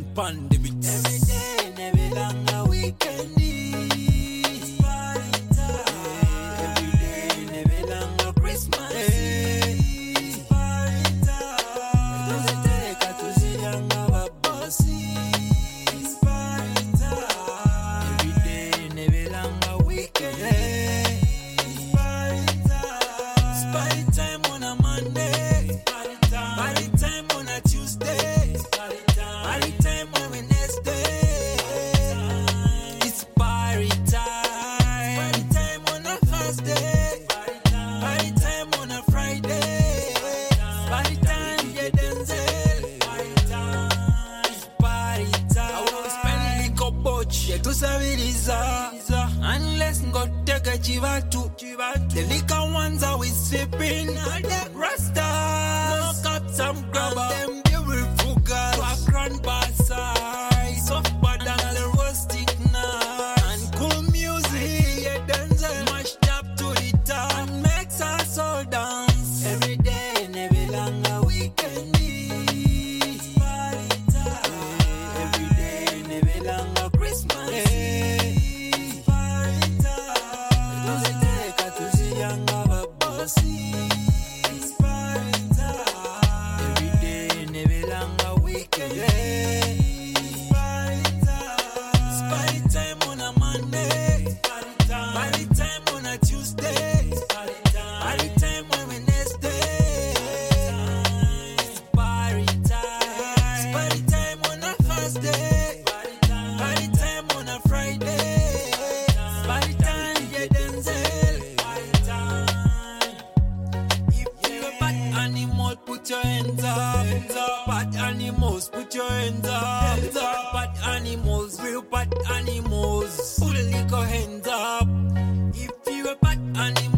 Pandi beats. Every day, never longer weekend. It's party time. Every day, never longer Christmas. It's party time. Tuziteka tuziyanga babosi. It's party time. Every day, never longer weekend. It's party time. It's party time on a Monday. Party time on a Tuesday. Party time on Wednesday. It's party time. Party time on a Thursday. Party time on a Friday. Party time, yeah, Denzel. It's party time. I will spend liquor boch, yeah, to Saviliza. Unless go take a chivatu. The liquor ones are we sipping. Rasta. Smoke up some grabber. Them beautiful girls. Background bassai. Soft bad and the rustic night. And cool music. Yeah, Denzel. Mashed up to the top. And makes us all dance. Every day, never longer weekend. It's party time. Every day, never longer Christmas. It's party time. Tuziteka tuziyanga babosi. It's party time. Every day, never longer weekend. It's party time. It's party time on a Monday. Party time on a Tuesday. Party time on Wednesday. It's party time. It's party time on a Thursday. Party time on a Friday. Party time, yeah, Denzel. Party time. If you're a bad animal, put your hands up. Bad animals, put your hands up. Bad animals, real bad animals. Put a little hands up. If you're a bad animal.